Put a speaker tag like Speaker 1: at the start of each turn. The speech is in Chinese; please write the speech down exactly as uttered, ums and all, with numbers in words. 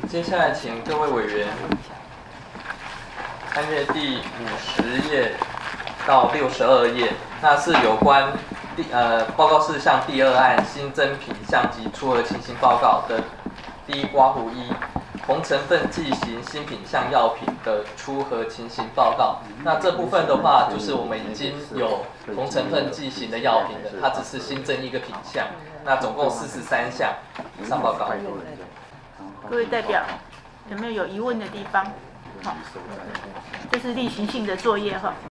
Speaker 1: 接下来请各位委员翻阅第五十页到六十二页，那是有关第呃报告事项第二案新增品项及出核情形报告的第一括弧一同成分剂型新品项药品的出核情形报告。那这部分的话，就是我们已经有同成分剂型的药品了，它只是新增一个品项。那总共四十三项。以上报告。
Speaker 2: 各位代表，有没有有疑问的地方？好，这是例行性的作业哈。